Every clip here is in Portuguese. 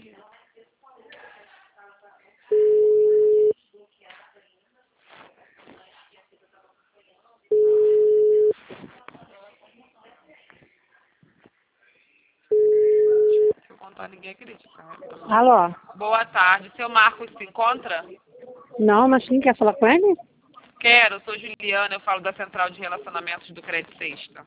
Se eu contar, ninguém acredita. Alô? Boa tarde. Seu Marcos se encontra? Não, mas quem quer falar com ele? Quero. Eu sou Juliana. Eu falo da Central de Relacionamentos do Crédito Sexta.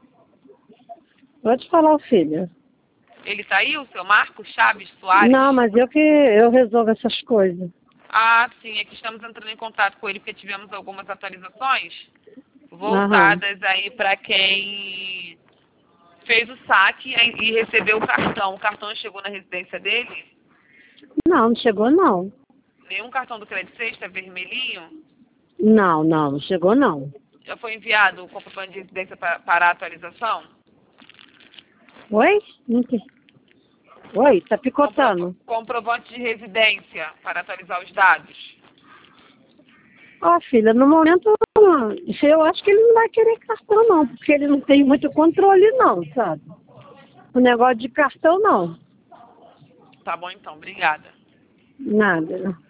Pode falar, o filho. Ele tá aí, o seu Marcos Chaves Soares? Não, mas eu resolvo essas coisas. Ah, sim. É que estamos entrando em contato com ele porque tivemos algumas atualizações Aham. voltadas aí para quem fez o saque e recebeu o cartão. O cartão chegou na residência dele? Não, não chegou não. Nenhum cartão do Crédito Sexta vermelhinho? Não chegou não. Já foi enviado o comprovante de residência para a atualização? Oi? Não te- Oi, tá picotando. Comprovante de residência para atualizar os dados? Ó, filha, no momento, eu acho que ele não vai querer cartão não, porque ele não tem muito controle não, sabe? O negócio de cartão não. Tá bom então, obrigada. Nada.